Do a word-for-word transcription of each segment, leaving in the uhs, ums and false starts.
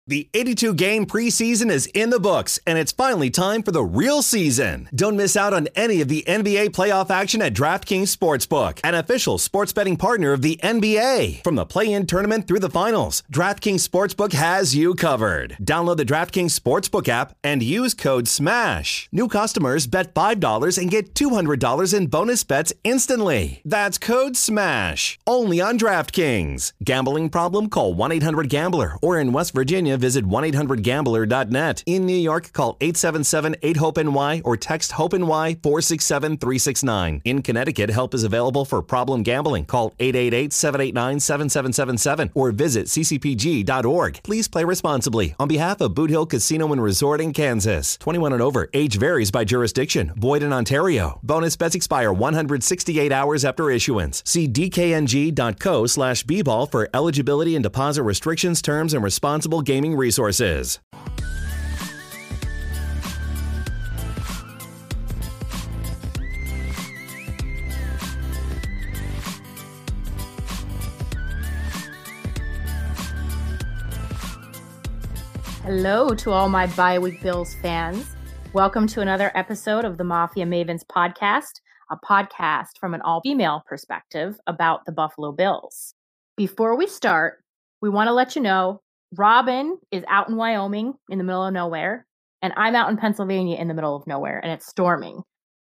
The eighty-two game preseason is in the books, and it's finally time for the real season. Don't miss out on any of the N B A playoff action at DraftKings Sportsbook, an official sports betting partner of the N B A. From the play-in tournament through the finals, DraftKings Sportsbook has you covered. Download the DraftKings Sportsbook app and use code SMASH. New customers bet five dollars and get two hundred dollars in bonus bets instantly. That's code SMASH. Only on DraftKings. Gambling problem? Call one eight hundred gambler, or in West Virginia, visit one eight hundred gambler dot net. In New York, call eight seven seven eight hope N Y or text HOPE-NY four six seven three six nine. In Connecticut, help is available for problem gambling. Call eight eight eight seven eight nine seven seven seven seven or visit c c p g dot org. Please play responsibly. On behalf of Boot Hill Casino and Resort in Kansas. twenty-one and over. Age varies by jurisdiction. Void in Ontario. Bonus bets expire one hundred sixty-eight hours after issuance. See d k n g dot co slash b ball for eligibility and deposit restrictions, terms, and responsible gaming resources. Hello to all my bi-week Bills fans. Welcome to another episode of the Mafia Mavens podcast, a podcast from an all-female perspective about the Buffalo Bills. Before we start, we want to let you know Robin is out in Wyoming in the middle of nowhere, and I'm out in Pennsylvania in the middle of nowhere, and it's storming.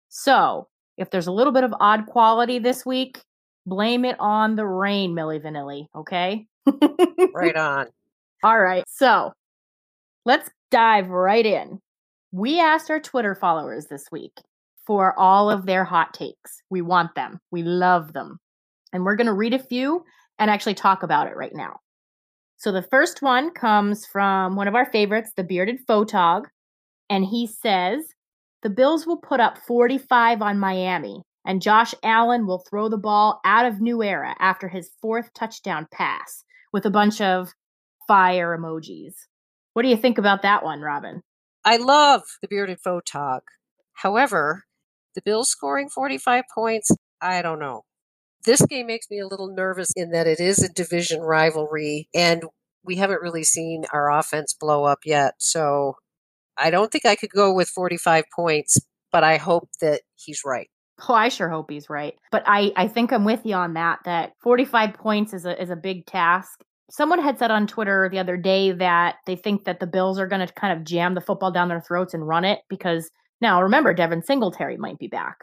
So if there's a little bit of odd quality this week, blame it on the rain, Milli Vanilli, okay? Right on. All right, so let's dive right in. We asked our Twitter followers this week for all of their hot takes. We want them. We love them. And we're going to read a few and actually talk about it right now. So the first one comes from one of our favorites, the Bearded Photog, and he says, the Bills will put up forty-five on Miami, and Josh Allen will throw the ball out of New Era after his fourth touchdown pass, with a bunch of fire emojis. What do you think about that one, Robin? I love the Bearded Photog. However, the Bills scoring forty-five points, I don't know. This game makes me a little nervous in that it is a division rivalry, and we haven't really seen our offense blow up yet. So I don't think I could go with forty-five points, but I hope that he's right. Oh, I sure hope he's right. But I, I think I'm with you on that, that forty-five points is a is a big task. Someone had said on Twitter the other day that they think that the Bills are going to kind of jam the football down their throats and run it because now remember, Devin Singletary might be back.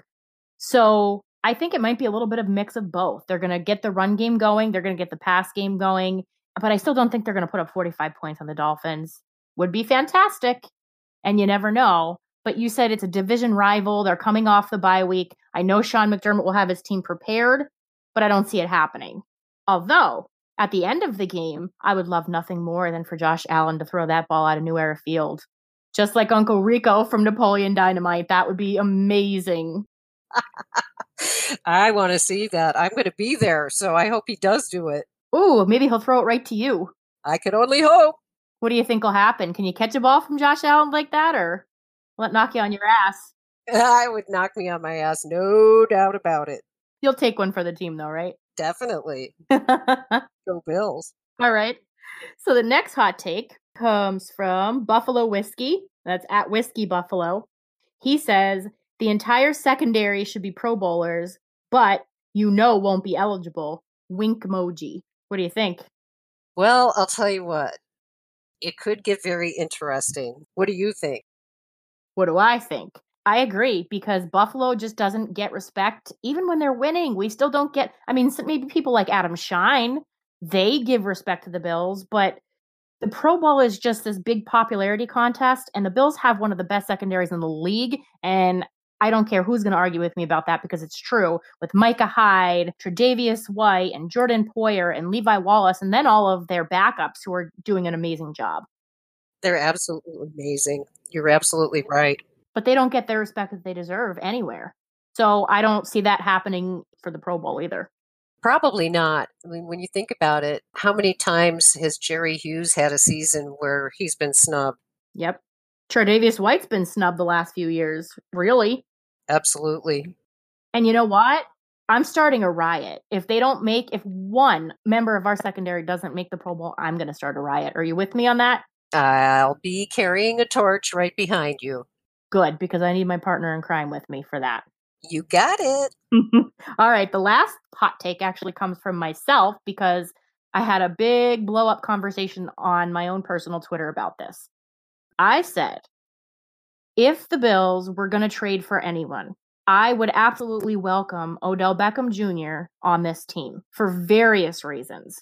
So I think it might be a little bit of a mix of both. They're going to get the run game going. They're going to get the pass game going. But I still don't think they're going to put up forty-five points on the Dolphins. Would be fantastic. And you never know. But you said it's a division rival. They're coming off the bye week. I know Sean McDermott will have his team prepared, but I don't see it happening. Although, at the end of the game, I would love nothing more than for Josh Allen to throw that ball out of New Era Field. Just like Uncle Rico from Napoleon Dynamite. That would be amazing. I want to see that. I'm going to be there, so I hope he does do it. Ooh, maybe he'll throw it right to you. I can only hope. What do you think will happen? Can you catch a ball from Josh Allen like that, or will it knock you on your ass? I would knock me on my ass, no doubt about it. You'll take one for the team, though, right? Definitely. Go Bills. All right. So the next hot take comes from Buffalo Whiskey. That's at Whiskey Buffalo. He says, the entire secondary should be Pro Bowlers, but you know won't be eligible. Wink emoji. What do you think? Well, I'll tell you what. It could get very interesting. What do you think? What do I think? I agree, because Buffalo just doesn't get respect. Even when they're winning, we still don't get... I mean, maybe people like Adam Shine, they give respect to the Bills, but the Pro Bowl is just this big popularity contest, and the Bills have one of the best secondaries in the league, and I don't care who's going to argue with me about that because it's true. With Micah Hyde, Tre'Davious White, and Jordan Poyer, and Levi Wallace, and then all of their backups who are doing an amazing job. They're absolutely amazing. You're absolutely right. But they don't get the respect that they deserve anywhere. So I don't see that happening for the Pro Bowl either. Probably not. I mean, when you think about it, how many times has Jerry Hughes had a season where he's been snubbed? Yep. Tre'Davious White's been snubbed the last few years. Really? Absolutely. And you know what? I'm starting a riot. If they don't make, if one member of our secondary doesn't make the Pro Bowl, I'm going to start a riot. Are you with me on that? I'll be carrying a torch right behind you. Good, because I need my partner in crime with me for that. You got it. All right, the last hot take actually comes from myself because I had a big blow up conversation on my own personal Twitter about this. I said, if the Bills were going to trade for anyone, I would absolutely welcome Odell Beckham Junior on this team for various reasons.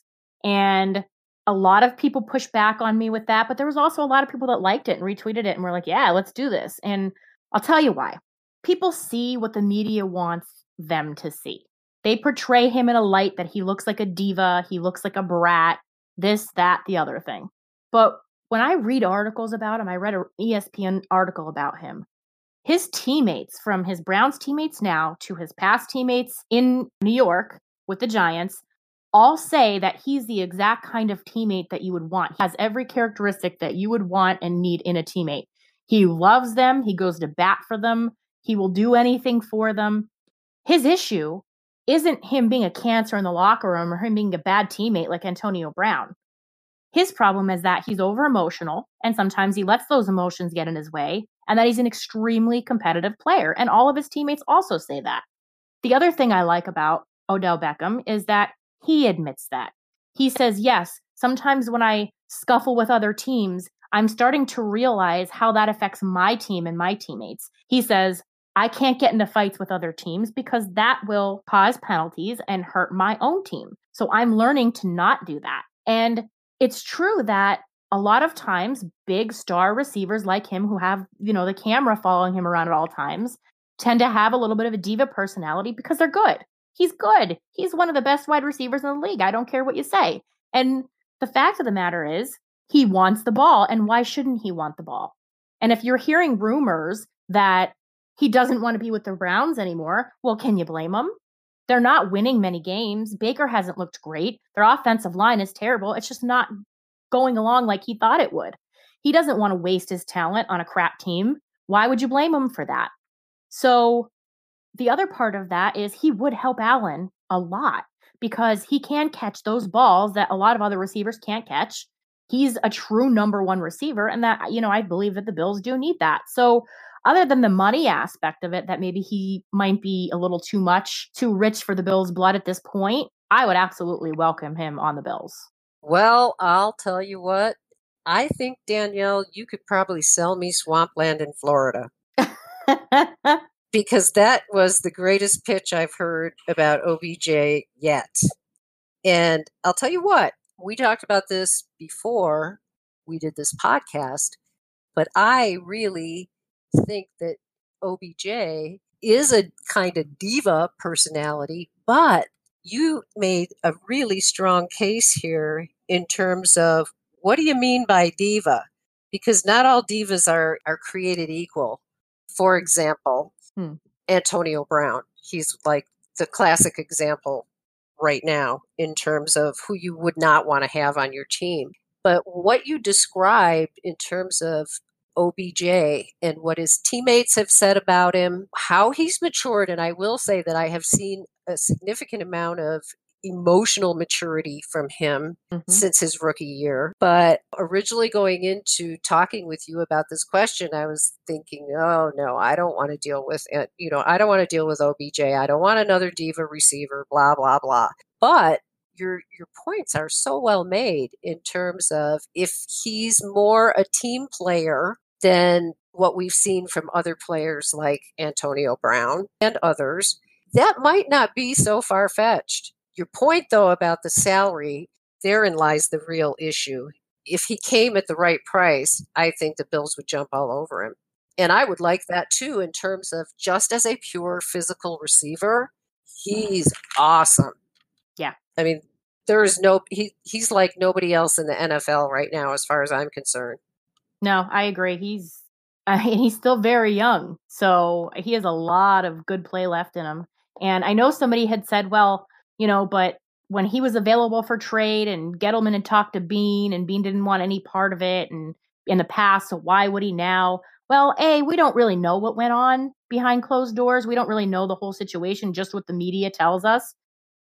And a lot of people pushed back on me with that, but there was also a lot of people that liked it and retweeted it and were like, yeah, let's do this. And I'll tell you why. People see what the media wants them to see. They portray him in a light that he looks like a diva, he looks like a brat, this, that, the other thing. But when I read articles about him, I read an E S P N article about him. His teammates, from his Browns teammates now to his past teammates in New York with the Giants, all say that he's the exact kind of teammate that you would want. He has every characteristic that you would want and need in a teammate. He loves them. He goes to bat for them. He will do anything for them. His issue isn't him being a cancer in the locker room or him being a bad teammate like Antonio Brown. His problem is that he's over emotional and sometimes he lets those emotions get in his way, and that he's an extremely competitive player. And all of his teammates also say that. The other thing I like about Odell Beckham is that he admits that. He says, yes, sometimes when I scuffle with other teams, I'm starting to realize how that affects my team and my teammates. He says, I can't get into fights with other teams because that will cause penalties and hurt my own team. So I'm learning to not do that. And it's true that a lot of times big star receivers like him who have, you know, the camera following him around at all times tend to have a little bit of a diva personality because they're good. He's good. He's one of the best wide receivers in the league. I don't care what you say. And the fact of the matter is he wants the ball. And why shouldn't he want the ball? And if you're hearing rumors that he doesn't want to be with the Browns anymore, well, can you blame him? They're not winning many games. Baker hasn't looked great. Their offensive line is terrible. It's just not going along like he thought it would. He doesn't want to waste his talent on a crap team. Why would you blame him for that? So the other part of that is he would help Allen a lot because he can catch those balls that a lot of other receivers can't catch. He's a true number one receiver, and that, you know, I believe that the Bills do need that. So other than the money aspect of it, that maybe he might be a little too much, too rich for the Bills' blood at this point, I would absolutely welcome him on the Bills. Well, I'll tell you what. I think, Danielle, you could probably sell me swampland in Florida. Because that was the greatest pitch I've heard about O B J yet. And I'll tell you what, we talked about this before we did this podcast, but I really think that O B J is a kind of diva personality, but you made a really strong case here in terms of what do you mean by diva? Because not all divas are, are created equal. For example, hmm. Antonio Brown, he's like the classic example right now in terms of who you would not want to have on your team. But what you described in terms of O B J and what his teammates have said about him, how he's matured, and I will say that I have seen a significant amount of emotional maturity from him mm-hmm. since his rookie year. But originally going into talking with you about this question, I was thinking, oh no, I don't want to deal with, you know, I don't want to deal with O B J. I don't want another diva receiver, blah, blah, blah. But your your points are so well made in terms of if he's more a team player than what we've seen from other players like Antonio Brown and others, that might not be so far-fetched. Your point, though, about the salary, therein lies the real issue. If he came at the right price, I think the Bills would jump all over him. And I would like that, too, in terms of just as a pure physical receiver, he's awesome. Yeah. I mean, there is no, he, he's like nobody else in the N F L right now, as far as I'm concerned. No, I agree. He's, uh, he's still very young. So he has a lot of good play left in him. And I know somebody had said, well, you know, but when he was available for trade and Gettleman had talked to Bean and Bean didn't want any part of it and in the past, so why would he now? Well, A, we don't really know what went on behind closed doors. We don't really know the whole situation, just what the media tells us.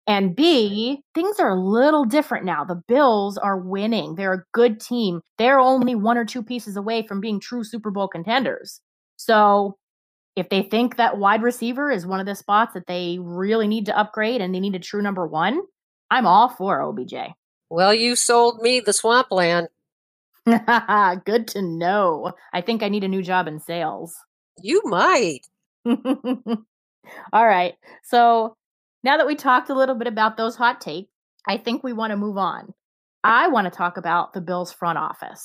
And B, things are a little different now. The Bills are winning. They're a good team. They're only one or two pieces away from being true Super Bowl contenders. So if they think that wide receiver is one of the spots that they really need to upgrade and they need a true number one, I'm all for O B J. Well, you sold me the swampland. Good to know. I think I need a new job in sales. You might. All right. So now that we talked a little bit about those hot takes, I think we want to move on. I want to talk about the Bills front office.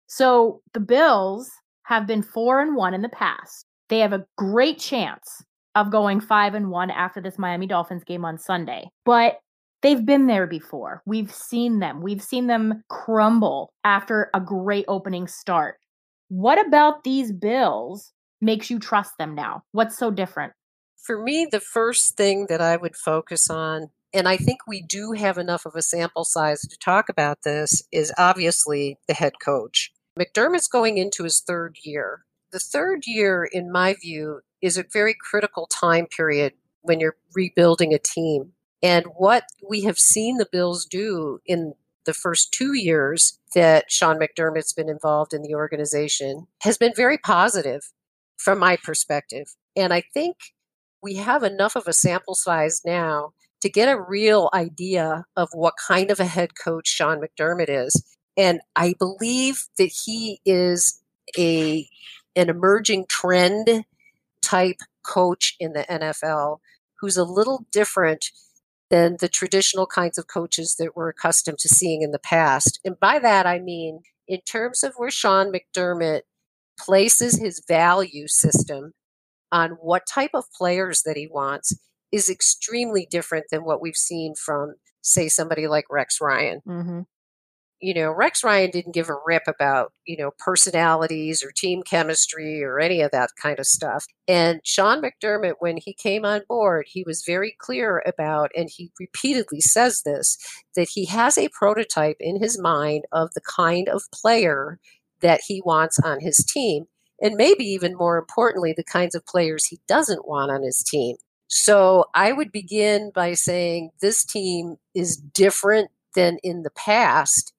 So the Bills have been four and one in the past. They have a great chance of going five and one after this Miami Dolphins game on Sunday. But they've been there before. We've seen them. We've seen them crumble after a great opening start. What about these Bills makes you trust them now? What's so different? For me, the first thing that I would focus on, and I think we do have enough of a sample size to talk about this, is obviously the head coach. McDermott's going into his third year. The third year, in my view, is a very critical time period when you're rebuilding a team. And what we have seen the Bills do in the first two years that Sean McDermott's been involved in the organization has been very positive from my perspective. And I think we have enough of a sample size now to get a real idea of what kind of a head coach Sean McDermott is. And I believe that he is a an emerging trend type coach in the N F L who's a little different than the traditional kinds of coaches that we're accustomed to seeing in the past. And by that, I mean, in terms of where Sean McDermott places his value system on what type of players that he wants is extremely different than what we've seen from, say, somebody like Rex Ryan. Mm-hmm. You know, Rex Ryan didn't give a rip about, you know, personalities or team chemistry or any of that kind of stuff. And Sean McDermott, when he came on board, he was very clear about, and he repeatedly says this, that he has a prototype in his mind of the kind of player that he wants on his team. And maybe even more importantly, the kinds of players he doesn't want on his team. So I would begin by saying this team is different than in the past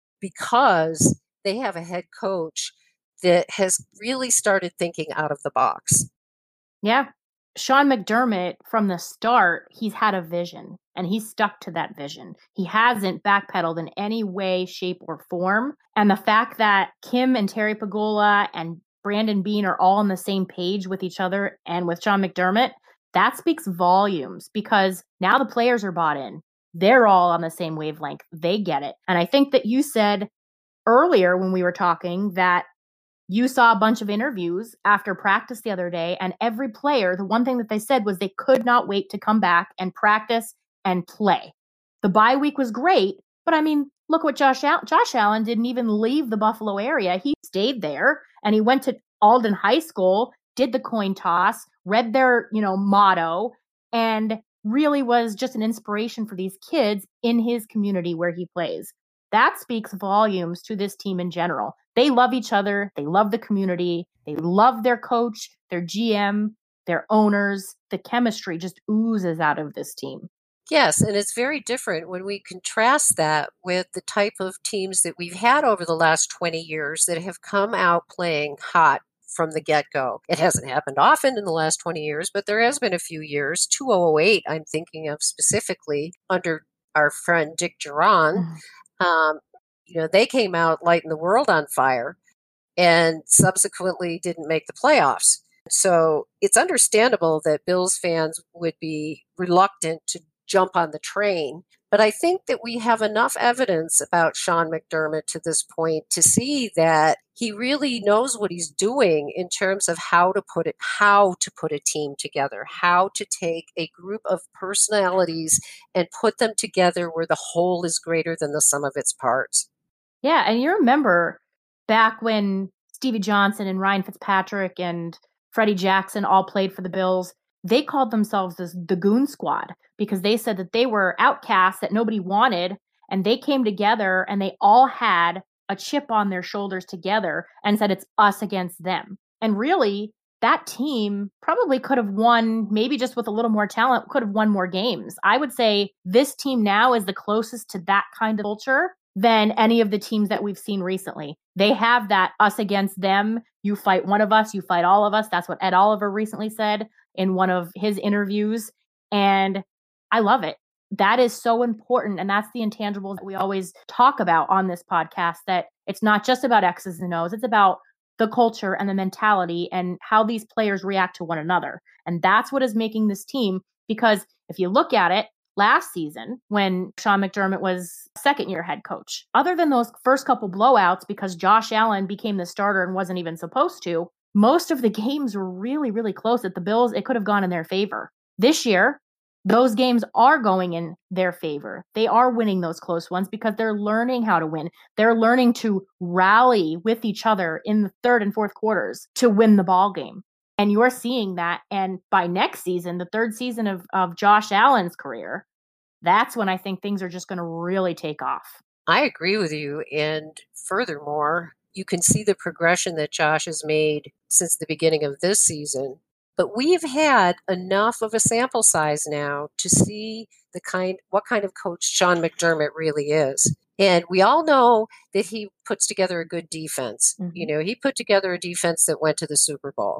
because they have a head coach that has really started thinking out of the box. Yeah. Sean McDermott, from the start, he's had a vision and he's stuck to that vision. He hasn't backpedaled in any way, shape, or form. And the fact that Kim and Terry Pagula and Brandon Beane are all on the same page with each other and with Sean McDermott, that speaks volumes because now the players are bought in. They're all on the same wavelength. They get it. And I think that you said earlier when we were talking that you saw a bunch of interviews after practice the other day, and every player, the one thing that they said was they could not wait to come back and practice and play. The bye week was great, but I mean, look what Josh Al- Josh Allen didn't even leave the Buffalo area. He stayed there and he went to Alden High School, did the coin toss, read their, you know, motto, and really was just an inspiration for these kids in his community where he plays. That speaks volumes to this team in general. They love each other. They love the community. They love their coach, their G M, their owners. The chemistry just oozes out of this team. Yes, and it's very different when we contrast that with the type of teams that we've had over the last twenty years that have come out playing hot from the get-go. It hasn't happened often in the last twenty years, but there has been a few years. two thousand eight, I'm thinking of specifically under our friend Dick Duran. Um, you know, they came out lighting the world on fire and subsequently didn't make the playoffs. So it's understandable that Bills fans would be reluctant to jump on the train. But I think that we have enough evidence about Sean McDermott to this point to see that he really knows what he's doing in terms of how to put it, how to put a team together, how to take a group of personalities and put them together where the whole is greater than the sum of its parts. Yeah, and you remember back when Stevie Johnson and Ryan Fitzpatrick and Freddie Jackson all played for the Bills, they called themselves this, the Goon Squad because they said that they were outcasts that nobody wanted, and they came together and they all had a chip on their shoulders together and said it's us against them. And really, that team probably could have won, maybe just with a little more talent, could have won more games. I would say this team now is the closest to that kind of culture than any of the teams that we've seen recently. They have that us against them. You fight one of us, you fight all of us. That's what Ed Oliver recently said in one of his interviews. And I love it. That is so important. And that's the intangibles that we always talk about on this podcast, that it's not just about X's and O's. It's about the culture and the mentality and how these players react to one another. And that's what is making this team, because if you look at it, last season when Sean McDermott was second year head coach, other than those first couple blowouts because Josh Allen became the starter and wasn't even supposed to, most of the games were really, really close. At the Bills, it could have gone in their favor. This year, those games are going in their favor. They are winning those close ones because they're learning how to win. They're learning to rally with each other in the third and fourth quarters to win the ball game. And you're seeing that. And by next season, the third season of, of Josh Allen's career, that's when I think things are just going to really take off. I agree with you. And furthermore, you can see the progression that Josh has made since the beginning of this season. But we've had enough of a sample size now to see the kind, what kind of coach Sean McDermott really is. And we all know that he puts together a good defense. Mm-hmm. You know, he put together a defense that went to the Super Bowl.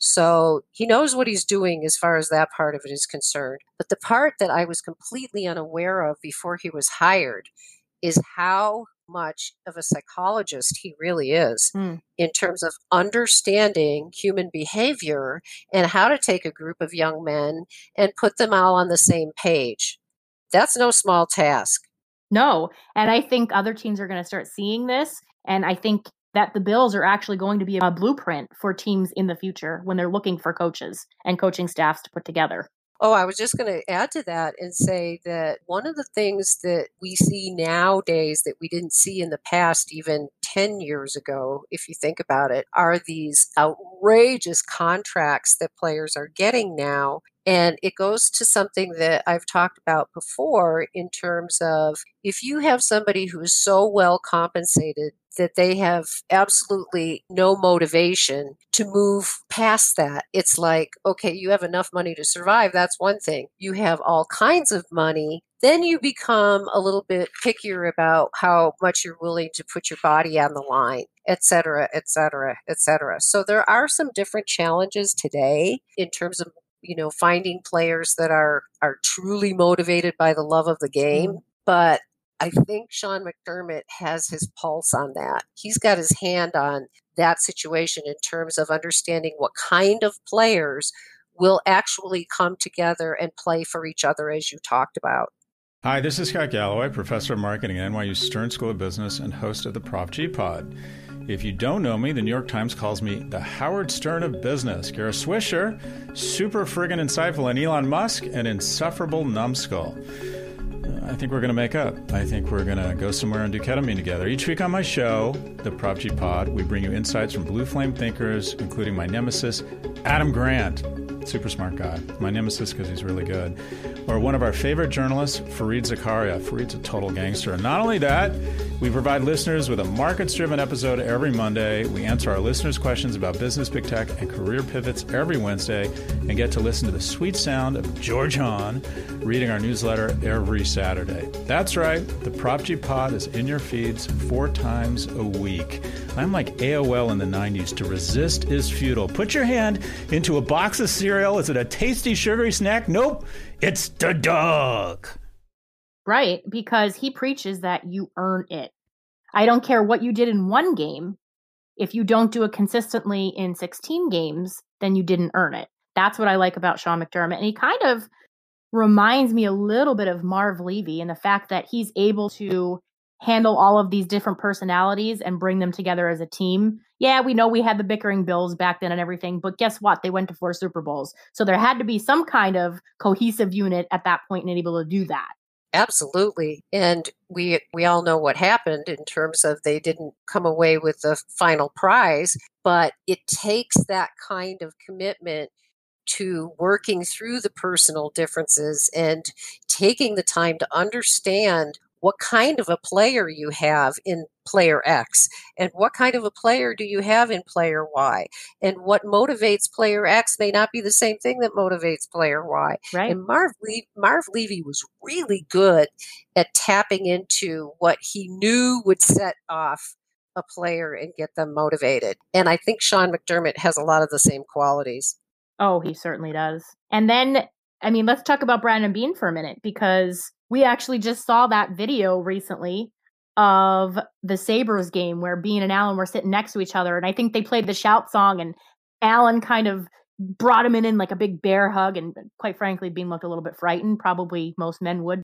So he knows what he's doing as far as that part of it is concerned. But the part that I was completely unaware of before he was hired is how much of a psychologist he really is mm. in terms of understanding human behavior and how to take a group of young men and put them all on the same page. That's no small task. No. And I think other teams are going to start seeing this. And I think that the Bills are actually going to be a blueprint for teams in the future when they're looking for coaches and coaching staffs to put together. Oh, I was just going to add to that and say that one of the things that we see nowadays that we didn't see in the past, even ten years ago, if you think about it, are these outrageous contracts that players are getting now. And it goes to something that I've talked about before in terms of if you have somebody who is so well compensated that they have absolutely no motivation to move past that. It's like, okay, you have enough money to survive. That's one thing. You have all kinds of money. Then you become a little bit pickier about how much you're willing to put your body on the line, et cetera, et cetera, et cetera. So there are some different challenges today in terms of, you know, finding players that are, are truly motivated by the love of the game. Mm-hmm. But I think Sean McDermott has his pulse on that. He's got his hand on that situation in terms of understanding what kind of players will actually come together and play for each other, as you talked about. Hi, this is Scott Galloway, professor of marketing at N Y U Stern School of Business and host of the Prop G Pod. If you don't know me, the New York Times calls me the Howard Stern of business. Kara Swisher, super friggin' insightful, and Elon Musk, an insufferable numbskull. I think we're going to make up. I think we're going to go somewhere and do ketamine together. Each week on my show, the Prop G Pod, we bring you insights from blue flame thinkers, including my nemesis, Adam Grant. Super smart guy. My nemesis because he's really good. Or one of our favorite journalists, Fareed Zakaria. Fareed's a total gangster. And not only that, we provide listeners with a markets-driven episode every Monday. We answer our listeners' questions about business, big tech, and career pivots every Wednesday, and get to listen to the sweet sound of George Hahn reading our newsletter every Saturday. That's right. The Prop G Pod is in your feeds four times a week. I'm like A O L in the nineties. To resist is futile. Put your hand into a box of cereal. Is it a tasty, sugary snack? Nope. It's the dog. Right, because he preaches that you earn it. I don't care what you did in one game. If you don't do it consistently in sixteen games, then you didn't earn it. That's what I like about Sean McDermott. And he kind of reminds me a little bit of Marv Levy in the fact that he's able to handle all of these different personalities and bring them together as a team. Yeah, we know we had the bickering Bills back then and everything, but guess what? They went to four Super Bowls. So there had to be some kind of cohesive unit at that point and able to do that. Absolutely. And we we all know what happened in terms of they didn't come away with the final prize, but it takes that kind of commitment to working through the personal differences and taking the time to understand what kind of a player you have in player X, and what kind of a player do you have in player Y, and what motivates player X may not be the same thing that motivates player Y. Right. And Marv, Le- Marv Levy was really good at tapping into what he knew would set off a player and get them motivated. And I think Sean McDermott has a lot of the same qualities. Oh, he certainly does. And then, I mean, let's talk about Brandon Beane for a minute, because we actually just saw that video recently of the Sabres game where Beane and Allen were sitting next to each other. And I think they played the Shout song, and Allen kind of brought him in in like a big bear hug. And quite frankly, Beane looked a little bit frightened. Probably most men would.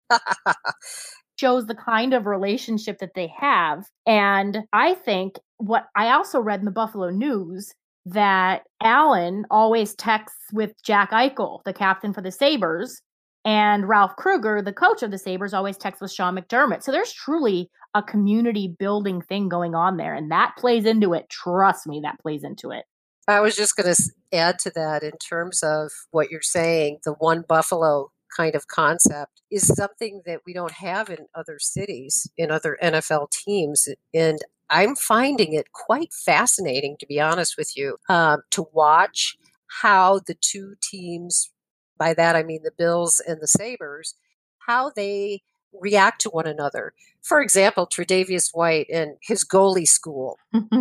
Shows the kind of relationship that they have. And I think what I also read in the Buffalo News, that Allen always texts with Jack Eichel, the captain for the Sabres, and Ralph Kruger, the coach of the Sabres, always texts with Sean McDermott. So there's truly a community building thing going on there, and that plays into it. Trust me, that plays into it. I was just going to add to that in terms of what you're saying, the one Buffalo kind of concept is something that we don't have in other cities, in other N F L teams. And I'm finding it quite fascinating, to be honest with you, um, to watch how the two teams, by that I mean the Bills and the Sabres, how they react to one another. For example, Tre'Davious White and his goalie school.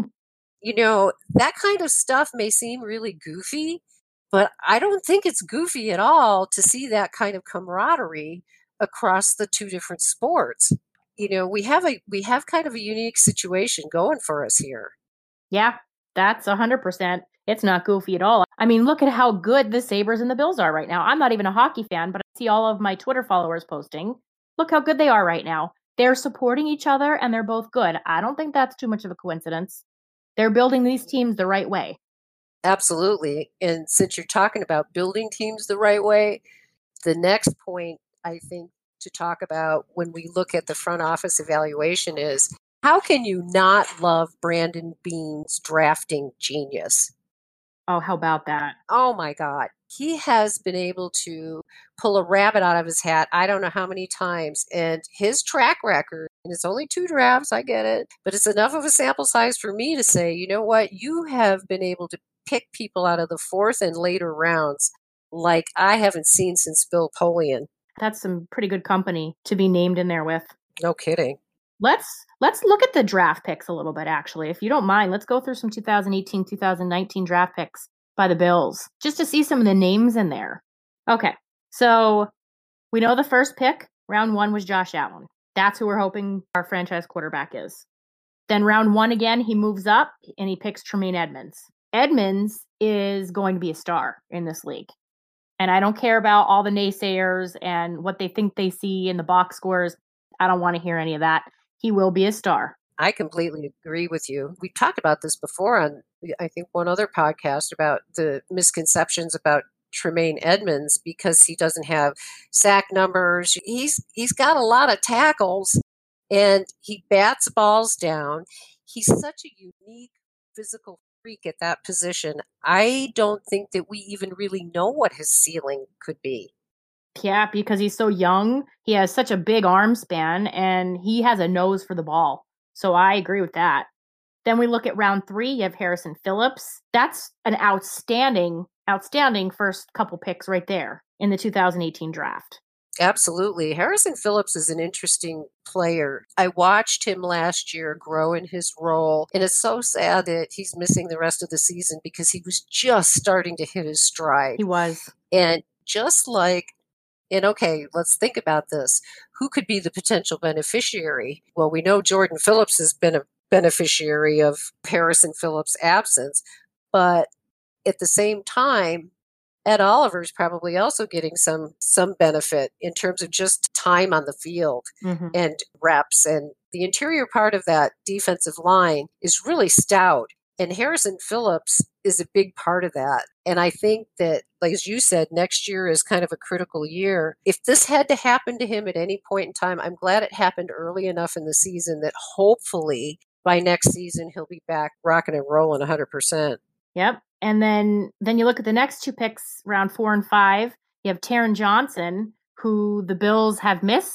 You know, that kind of stuff may seem really goofy, but I don't think it's goofy at all to see that kind of camaraderie across the two different sports. You know, we have a we have kind of a unique situation going for us here. Yeah, that's one hundred percent. It's not goofy at all. I mean, look at how good the Sabres and the Bills are right now. I'm not even a hockey fan, but I see all of my Twitter followers posting. Look how good they are right now. They're supporting each other, and they're both good. I don't think that's too much of a coincidence. They're building these teams the right way. Absolutely. And since you're talking about building teams the right way, the next point I think to talk about when we look at the front office evaluation is, how can you not love Brandon Beane's drafting genius? Oh, how about that? Oh my God. He has been able to pull a rabbit out of his hat, I don't know how many times. And his track record, and it's only two drafts, I get it, but it's enough of a sample size for me to say, you know what, you have been able to pick people out of the fourth and later rounds like I haven't seen since Bill Polian. That's some pretty good company to be named in there with. No kidding. Let's let's look at the draft picks a little bit, actually. If you don't mind, let's go through some two thousand eighteen, two thousand nineteen draft picks by the Bills, just to see some of the names in there. Okay, so we know the first pick, round one, was Josh Allen. That's who we're hoping our franchise quarterback is. Then round one again, he moves up and he picks Tremaine Edmunds. Edmunds is going to be a star in this league. And I don't care about all the naysayers and what they think they see in the box scores. I don't want to hear any of that. He will be a star. I completely agree with you. We talked about this before on, I think, one other podcast about the misconceptions about Tremaine Edmunds because he doesn't have sack numbers. He's he's got a lot of tackles and he bats balls down. He's such a unique physical freak at that position. I don't think that we even really know what his ceiling could be. Yeah, because he's so young. He has such a big arm span and he has a nose for the ball. So I agree with that. Then we look at round three. You have Harrison Phillips. That's an outstanding, outstanding first couple picks right there in the two thousand eighteen draft. Absolutely. Harrison Phillips is an interesting player. I watched him last year grow in his role, and it's so sad that he's missing the rest of the season because he was just starting to hit his stride. He was. And just like, and okay, let's think about this. Who could be the potential beneficiary? Well, we know Jordan Phillips has been a beneficiary of Harrison Phillips' absence, but at the same time, Ed Oliver's probably also getting some some benefit in terms of just time on the field mm-hmm. and reps. And the interior part of that defensive line is really stout. And Harrison Phillips is a big part of that. And I think that, like as you said, next year is kind of a critical year. If this had to happen to him at any point in time, I'm glad it happened early enough in the season that hopefully by next season he'll be back rocking and rolling one hundred percent. Yep. And then then you look at the next two picks, round four and five. You have Taron Johnson, who the Bills have missed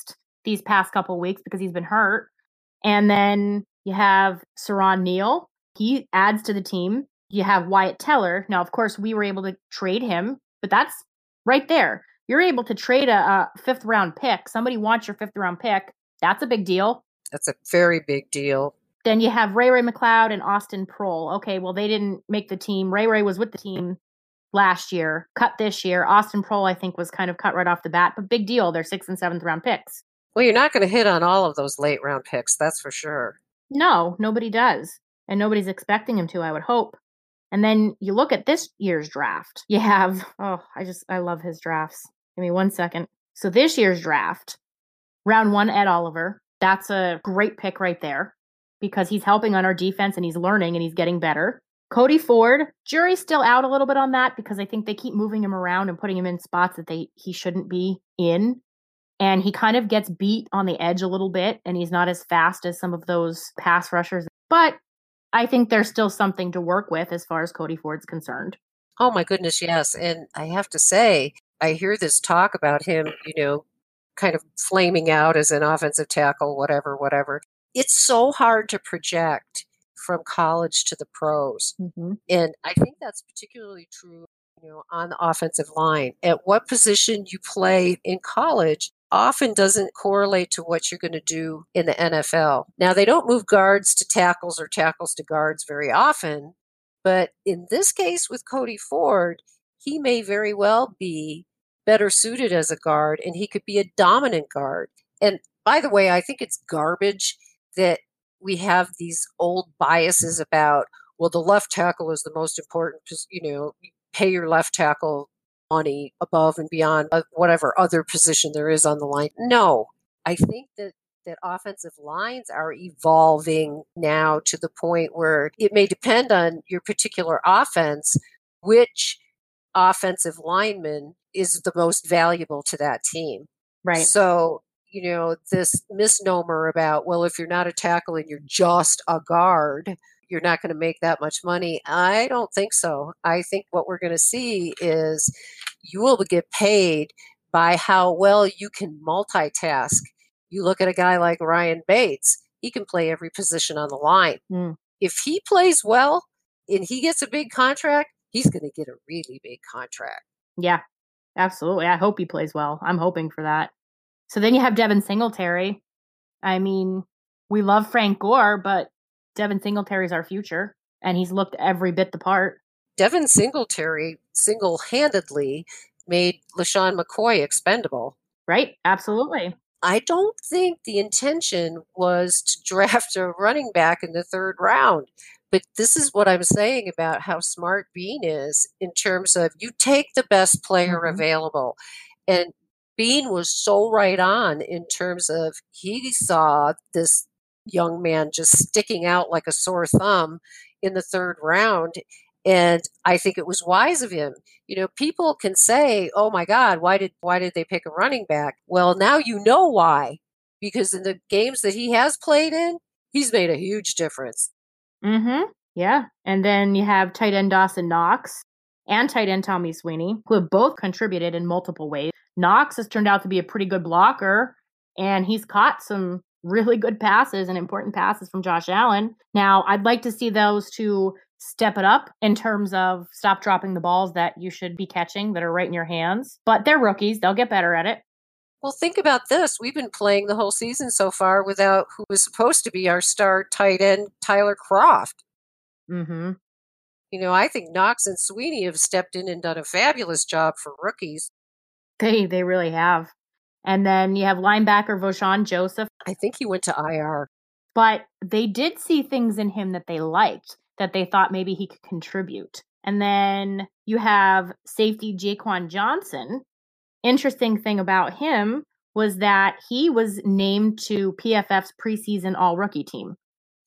these past couple weeks because he's been hurt. And then you have Saron Neal. He adds to the team. You have Wyatt Teller. Now, of course, we were able to trade him, but that's right there. You're able to trade a, a fifth round pick. Somebody wants your fifth round pick. That's a big deal. That's a very big deal. Then you have Ray Ray McLeod and Austin Prohl. Okay, well, they didn't make the team. Ray Ray was with the team last year, cut this year. Austin Prohl, I think, was kind of cut right off the bat, but big deal. They're sixth and seventh round picks. Well, you're not going to hit on all of those late round picks, that's for sure. No, nobody does. And nobody's expecting him to, I would hope. And then you look at this year's draft. You have, oh, I just, I love his drafts. Give me one second. So this year's draft, round one, Ed Oliver. That's a great pick right there because he's helping on our defense and he's learning and he's getting better. Cody Ford, jury's still out a little bit on that because I think they keep moving him around and putting him in spots that they he shouldn't be in. And he kind of gets beat on the edge a little bit and he's not as fast as some of those pass rushers. But I think there's still something to work with as far as Cody Ford's concerned. Oh, my goodness, yes. And I have to say, I hear this talk about him, you know, kind of flaming out as an offensive tackle, whatever, whatever. It's so hard to project from college to the pros. Mm-hmm. And I think that's particularly true, you know, on the offensive line. At what position you play in college often doesn't correlate to what you're going to do in the N F L. Now, they don't move guards to tackles or tackles to guards very often, but in this case with Cody Ford, he may very well be better suited as a guard, and he could be a dominant guard. And by the way, I think it's garbage that we have these old biases about, well, the left tackle is the most important, you know, pay your left tackle money above and beyond whatever other position there is on the line. No, I think that that offensive lines are evolving now to the point where it may depend on your particular offense, which offensive lineman is the most valuable to that team. Right. So, you know, this misnomer about, well, if you're not a tackle and you're just a guard, you're not going to make that much money. I don't think so. I think what we're going to see is you will get paid by how well you can multitask. You look at a guy like Ryan Bates, he can play every position on the line. Mm. If he plays well and he gets a big contract, he's going to get a really big contract. Yeah, absolutely. I hope he plays well. I'm hoping for that. So then you have Devin Singletary. I mean, we love Frank Gore, but Devin Singletary's our future, and he's looked every bit the part. Devin Singletary single-handedly made LaShawn McCoy expendable. Right, absolutely. I don't think the intention was to draft a running back in the third round. But this is what I'm saying about how smart Bean is in terms of you take the best player mm-hmm. available. And Bean was so right on in terms of he saw this young man just sticking out like a sore thumb in the third round. And I think it was wise of him. You know, people can say, oh my God, why did why did they pick a running back? Well, now you know why. Because in the games that he has played in, he's made a huge difference. Mm-hmm. Yeah. And then you have tight end Dawson Knox and tight end Tommy Sweeney, who have both contributed in multiple ways. Knox has turned out to be a pretty good blocker, and he's caught some really good passes and important passes from Josh Allen. Now, I'd like to see those two step it up in terms of stop dropping the balls that you should be catching that are right in your hands. But they're rookies. They'll get better at it. Well, think about this. We've been playing the whole season so far without who was supposed to be our star tight end, Tyler Kroft. Mm-hmm. You know, I think Knox and Sweeney have stepped in and done a fabulous job for rookies. They they really have. And then you have linebacker Voshawn Joseph. I think he went to I R. But they did see things in him that they liked, that they thought maybe he could contribute. And then you have safety Jaquan Johnson. Interesting thing about him was that he was named to P F F's preseason all-rookie team.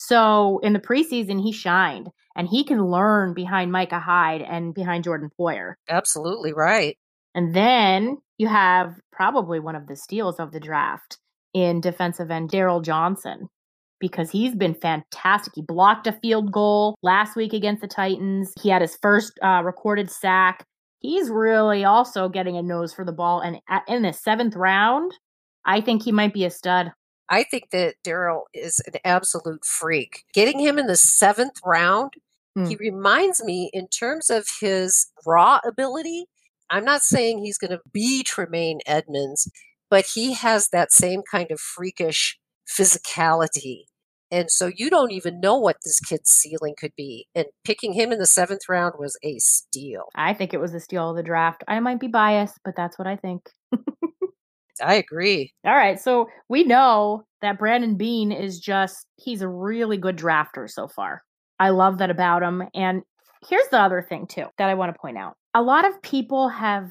So in the preseason, he shined, and he can learn behind Micah Hyde and behind Jordan Poyer. Absolutely right. And then you have probably one of the steals of the draft in defensive end Daryl Johnson, because he's been fantastic. He blocked a field goal last week against the Titans. He had his first uh, recorded sack. He's really also getting a nose for the ball. And at, in the seventh round, I think he might be a stud. I think that Daryl is an absolute freak. Getting him in the seventh round, mm. he reminds me in terms of his raw ability. I'm not saying he's going to be Tremaine Edmonds, but he has that same kind of freakish physicality. And so you don't even know what this kid's ceiling could be. And picking him in the seventh round was a steal. I think it was a steal of the draft. I might be biased, but that's what I think. I agree. All right. So we know that Brandon Beane is just, he's a really good drafter so far. I love that about him. And here's the other thing, too, that I want to point out. A lot of people have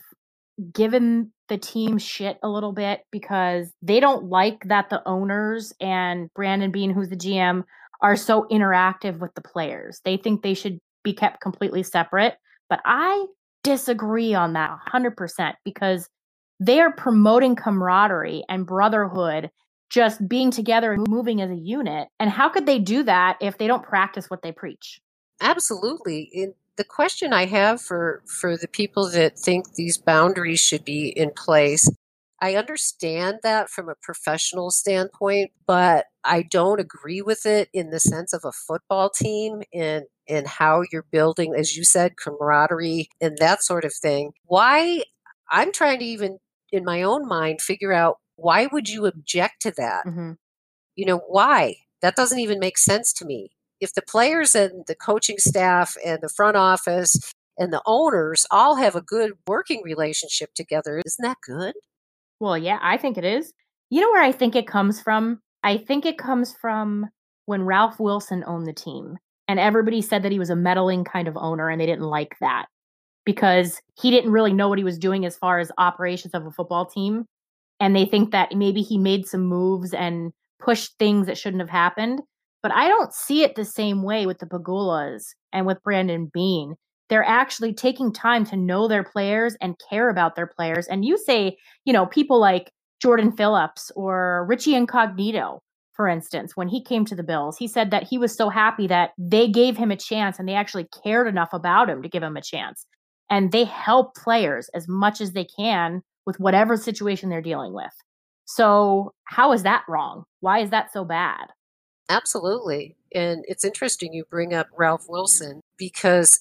given the team shit a little bit because they don't like that the owners and Brandon Beane, who's the G M, are so interactive with the players. They think they should be kept completely separate. But I disagree on that one hundred percent because they are promoting camaraderie and brotherhood, just being together and moving as a unit. And how could they do that if they don't practice what they preach? Absolutely. In- The question I have for, for the people that think these boundaries should be in place, I understand that from a professional standpoint, but I don't agree with it in the sense of a football team and, and how you're building, as you said, camaraderie and that sort of thing. Why? I'm trying to even, in my own mind, figure out why would you object to that? Mm-hmm. You know, why? That doesn't even make sense to me. If the players and the coaching staff and the front office and the owners all have a good working relationship together, isn't that good? Well, yeah, I think it is. You know where I think it comes from? I think it comes from when Ralph Wilson owned the team. And everybody said that he was a meddling kind of owner, and they didn't like that because he didn't really know what he was doing as far as operations of a football team. And they think that maybe he made some moves and pushed things that shouldn't have happened. But I don't see it the same way with the Pegulas and with Brandon Beane. They're actually taking time to know their players and care about their players. And you say, you know, people like Jordan Phillips or Richie Incognito, for instance, when he came to the Bills, he said that he was so happy that they gave him a chance and they actually cared enough about him to give him a chance. And they help players as much as they can with whatever situation they're dealing with. So how is that wrong? Why is that so bad? Absolutely. And it's interesting you bring up Ralph Wilson because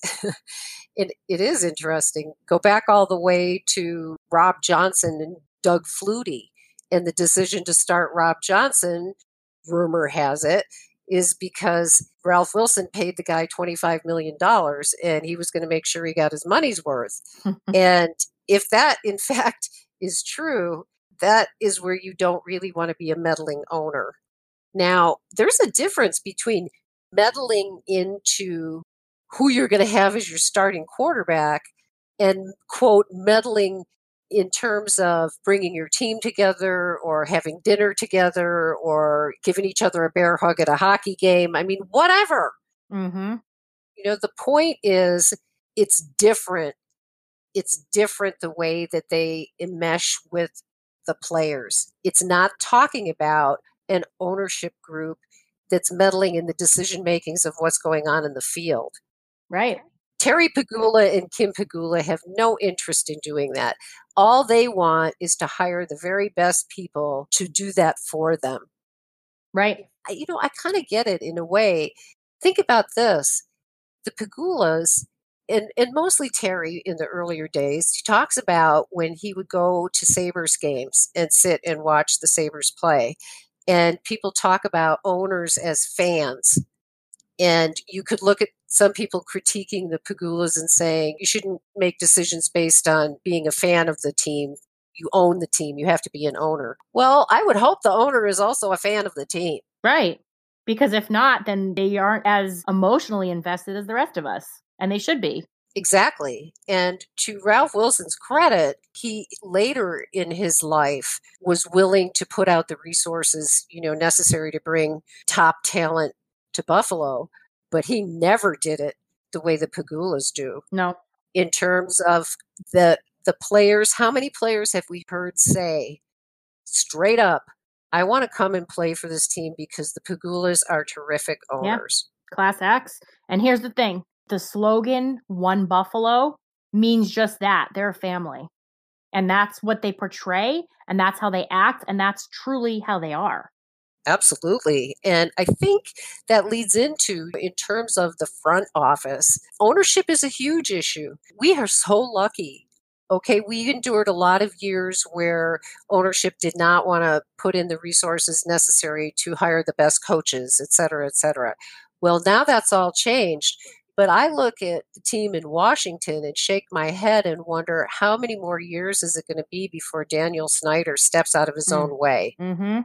it, it is interesting. Go back all the way to Rob Johnson and Doug Flutie. And the decision to start Rob Johnson, rumor has it, is because Ralph Wilson paid the guy twenty-five million dollars and he was going to make sure he got his money's worth. And if that, in fact, is true, that is where you don't really want to be a meddling owner. Now, there's a difference between meddling into who you're going to have as your starting quarterback and, quote, meddling in terms of bringing your team together or having dinner together or giving each other a bear hug at a hockey game. I mean, whatever. Mm-hmm. You know, the point is it's different. It's different the way that they enmesh with the players. It's not talking about an ownership group that's meddling in the decision makings of what's going on in the field. Right. Terry Pegula and Kim Pegula have no interest in doing that. All they want is to hire the very best people to do that for them. Right. You know, I kind of get it in a way. Think about this. The Pegulas, and, and mostly Terry in the earlier days, he talks about when he would go to Sabres games and sit and watch the Sabres play. And people talk about owners as fans. And you could look at some people critiquing the Pegulas and saying, you shouldn't make decisions based on being a fan of the team. You own the team. You have to be an owner. Well, I would hope the owner is also a fan of the team. Right. Because if not, then they aren't as emotionally invested as the rest of us. And they should be. Exactly. And to Ralph Wilson's credit, he later in his life was willing to put out the resources, you know, necessary to bring top talent to Buffalo, but he never did it the way the Pegulas do. No. In terms of the the players, how many players have we heard say straight up, I want to come and play for this team because the Pegulas are terrific owners. Yeah. Class X. And here's the thing. The slogan, One Buffalo, means just that. They're a family. And that's what they portray, and that's how they act, and that's truly how they are. Absolutely. And I think that leads into, in terms of the front office, ownership is a huge issue. We are so lucky. Okay, we endured a lot of years where ownership did not want to put in the resources necessary to hire the best coaches, et cetera, et cetera. Well, now that's all changed. But I look at the team in Washington and shake my head and wonder, how many more years is it going to be before Daniel Snyder steps out of his Mm. own way? Mm-hmm.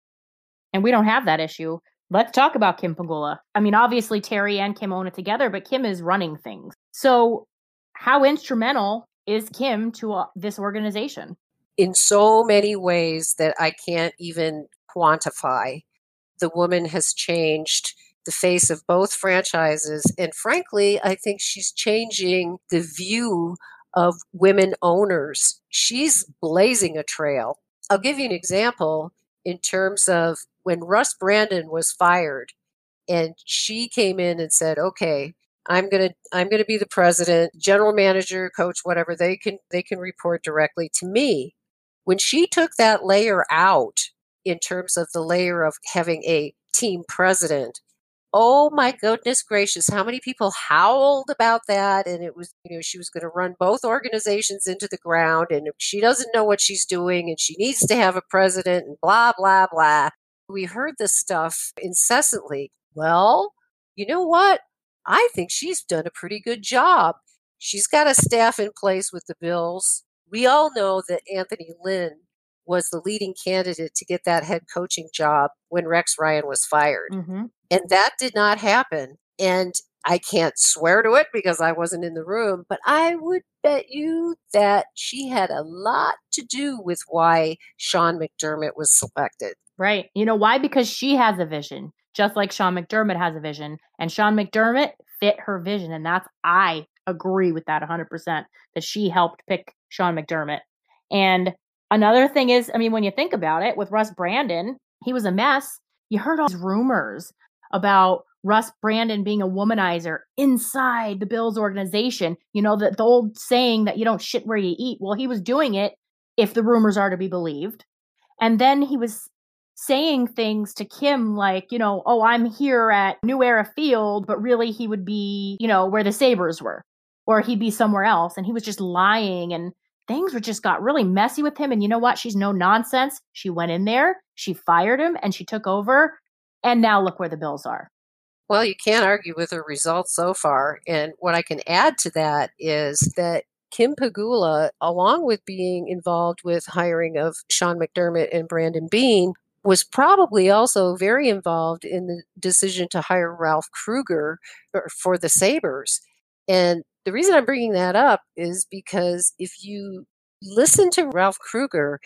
And we don't have that issue. Let's talk about Kim Pegula. I mean, obviously Terry and Kim own it together, but Kim is running things. So how instrumental is Kim to uh, this organization? In so many ways that I can't even quantify. The woman has changed the face of both franchises. And frankly, I think she's changing the view of women owners. She's blazing a trail. I'll give you an example in terms of when Russ Brandon was fired and she came in and said, okay, I'm going to I'm going to be the president, general manager, coach, whatever. They can they can report directly to me. When she took that layer out in terms of the layer of having a team president, oh my goodness gracious, how many people howled about that? And it was, you know, she was going to run both organizations into the ground, and she doesn't know what she's doing, and she needs to have a president, and blah, blah, blah. We heard this stuff incessantly. Well, you know what? I think she's done a pretty good job. She's got a staff in place with the Bills. We all know that Anthony Lynn was the leading candidate to get that head coaching job when Rex Ryan was fired. Mm-hmm. And that did not happen. And I can't swear to it because I wasn't in the room, but I would bet you that she had a lot to do with why Sean McDermott was selected. Right. You know why? Because she has a vision, just like Sean McDermott has a vision. And Sean McDermott fit her vision. And that's, I agree with that one hundred percent, that she helped pick Sean McDermott. And another thing is, I mean, when you think about it, with Russ Brandon, he was a mess. You heard all these rumors about Russ Brandon being a womanizer inside the Bills organization. You know, the, the old saying that you don't shit where you eat. Well, he was doing it, if the rumors are to be believed. And then he was saying things to Kim like, you know, oh, I'm here at New Era Field, but really he would be, you know, where the Sabres were, or he'd be somewhere else. And he was just lying, and things were just got really messy with him. And you know what? She's no nonsense. She went in there, she fired him, and she took over. And now look where the Bills are. Well, you can't argue with her results so far. And what I can add to that is that Kim Pegula, along with being involved with hiring of Sean McDermott and Brandon Beane, was probably also very involved in the decision to hire Ralph Krueger for the Sabres. And the reason I'm bringing that up is because if you listen to Ralph Krueger,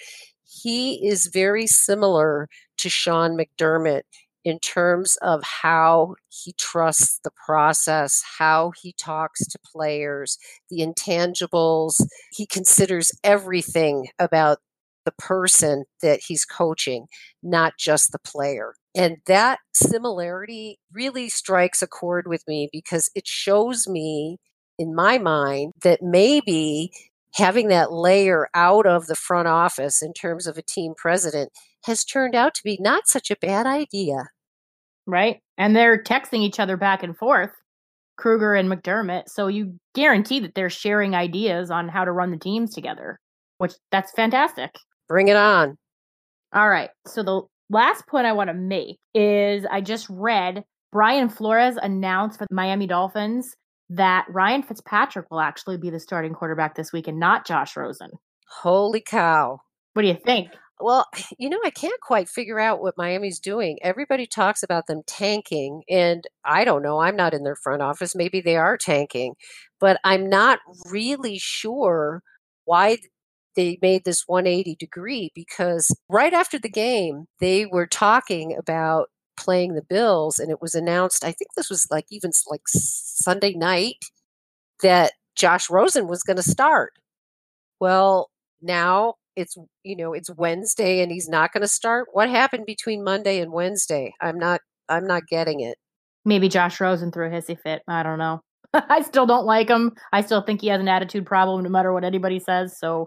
he is very similar to Sean McDermott in terms of how he trusts the process, how he talks to players, the intangibles. He considers everything about the person that he's coaching, not just the player. And that similarity really strikes a chord with me because it shows me, in my mind, that maybe having that layer out of the front office in terms of a team president has turned out to be not such a bad idea. Right. And they're texting each other back and forth, Krueger and McDermott. So you guarantee that they're sharing ideas on how to run the teams together, which that's fantastic. Bring it on. All right. So the last point I want to make is I just read Brian Flores announced for the Miami Dolphins that Ryan Fitzpatrick will actually be the starting quarterback this week and not Josh Rosen. Holy cow. What do you think? Well, you know, I can't quite figure out what Miami's doing. Everybody talks about them tanking, and I don't know. I'm not in their front office. Maybe they are tanking, but I'm not really sure why they made this one eighty degree, because right after the game, they were talking about playing the Bills, and it was announced, I think this was like even like Sunday night, that Josh Rosen was going to start. Well, now it's, you know, it's Wednesday and he's not going to start. What happened between Monday and Wednesday? I'm not, I'm not getting it. Maybe Josh Rosen threw a hissy fit. I don't know. I still don't like him. I still think he has an attitude problem no matter what anybody says. So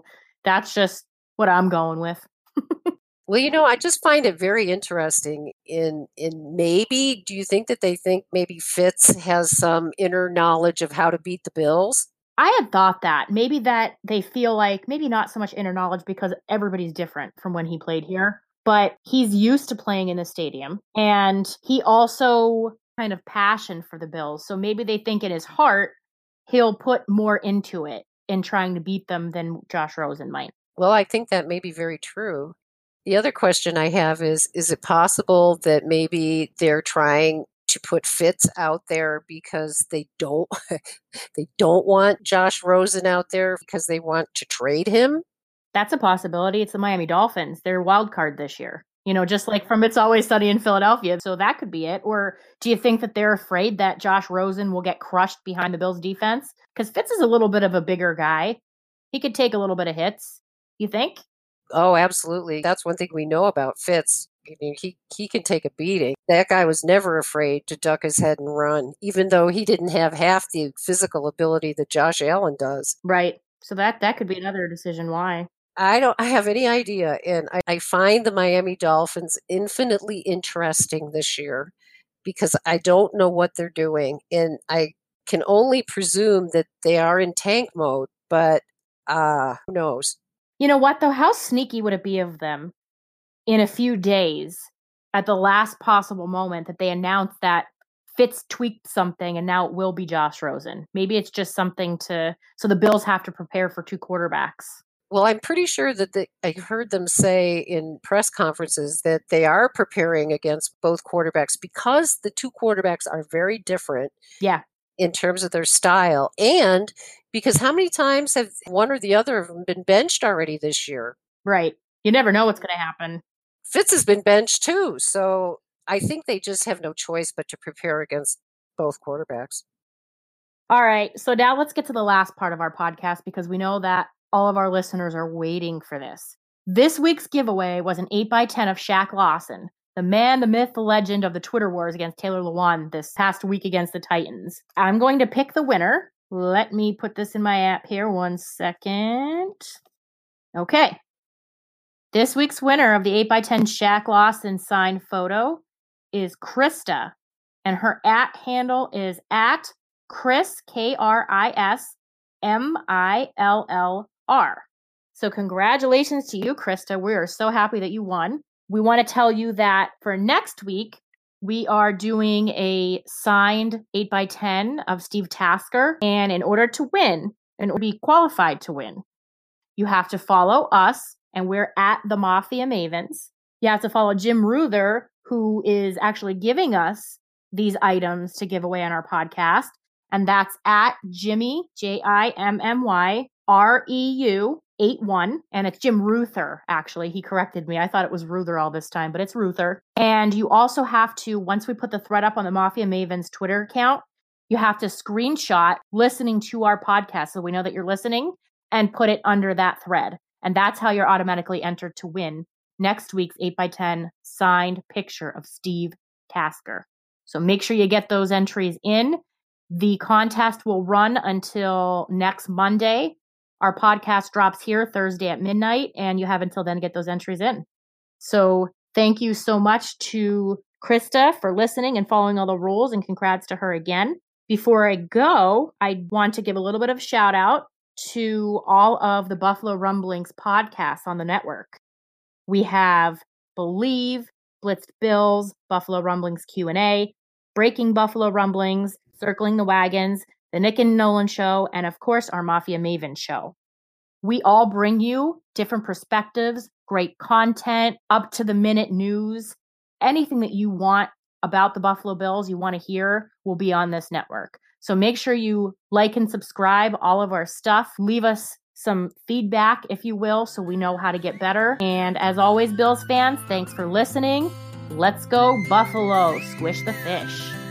That's just what I'm going with. Well, you know, I just find it very interesting in in maybe, do you think that they think maybe Fitz has some inner knowledge of how to beat the Bills? I had thought that. Maybe that they feel like, maybe not so much inner knowledge because everybody's different from when he played here, but he's used to playing in the stadium. And he also kind of passion for the Bills. So maybe they think in his heart, he'll put more into it in trying to beat them than Josh Rosen might. Well, I think that may be very true. The other question I have is, is it possible that maybe they're trying to put Fitz out there because they don't they don't want Josh Rosen out there because they want to trade him? That's a possibility. It's the Miami Dolphins. They're wild card this year. You know, just like from It's Always Sunny in Philadelphia. So that could be it. Or do you think that they're afraid that Josh Rosen will get crushed behind the Bills defense? Because Fitz is a little bit of a bigger guy. He could take a little bit of hits. You think? Oh, absolutely. That's one thing we know about Fitz. I mean, he, he can take a beating. That guy was never afraid to duck his head and run, even though he didn't have half the physical ability that Josh Allen does. Right. So that, that could be another decision why. I don't I have any idea. And I, I find the Miami Dolphins infinitely interesting this year because I don't know what they're doing. And I can only presume that they are in tank mode, but uh, who knows? You know what, though? How sneaky would it be of them in a few days at the last possible moment that they announce that Fitz tweaked something and now it will be Josh Rosen? Maybe it's just something to, so the Bills have to prepare for two quarterbacks. Well, I'm pretty sure that the, I heard them say in press conferences that they are preparing against both quarterbacks because the two quarterbacks are very different. Yeah. In terms of their style, and because how many times have one or the other of them been benched already this year? Right. You never know what's going to happen. Fitz has been benched too. So I think they just have no choice but to prepare against both quarterbacks. All right. So now let's get to the last part of our podcast because we know that all of our listeners are waiting for this. This week's giveaway was an eight by ten of Shaq Lawson, the man, the myth, the legend of the Twitter wars against Taylor Lewan this past week against the Titans. I'm going to pick the winner. Let me put this in my app here. One second. Okay. This week's winner of the eight by ten Shaq Lawson signed photo is Krista. And her at handle is at Chris, K R I S M I L L R. So congratulations to you, Krista. We are so happy that you won. We want to tell you that for next week, we are doing a signed eight by ten of Steve Tasker. And in order to win, and be qualified to win, you have to follow us, and we're at the Mafia Mavens. You have to follow Jim Ruther, who is actually giving us these items to give away on our podcast. And that's at Jimmy, J I M M Y R E U eight one. And it's Jim Ruther, actually. He corrected me. I thought it was Ruther all this time, but it's Ruther. And you also have to, once we put the thread up on the Mafia Mavens Twitter account, you have to screenshot listening to our podcast so we know that you're listening and put it under that thread. And that's how you're automatically entered to win next week's eight by ten signed picture of Steve Tasker. So make sure you get those entries in. The contest will run until next Monday. Our podcast drops here Thursday at midnight, and you have until then to get those entries in. So thank you so much to Krista for listening and following all the rules, and congrats to her again. Before I go, I want to give a little bit of shout out to all of the Buffalo Rumblings podcasts on the network. We have Believe, Blitzed Bills, Buffalo Rumblings Q and A, Breaking Buffalo Rumblings, Circling the Wagons, The Nick and Nolan Show, and of course, our Mafia Maven Show. We all bring you different perspectives, great content, up-to-the-minute news. Anything that you want about the Buffalo Bills, you want to hear, will be on this network. So make sure you like and subscribe all of our stuff. Leave us some feedback, if you will, so we know how to get better. And as always, Bills fans, thanks for listening. Let's go Buffalo. Squish the fish.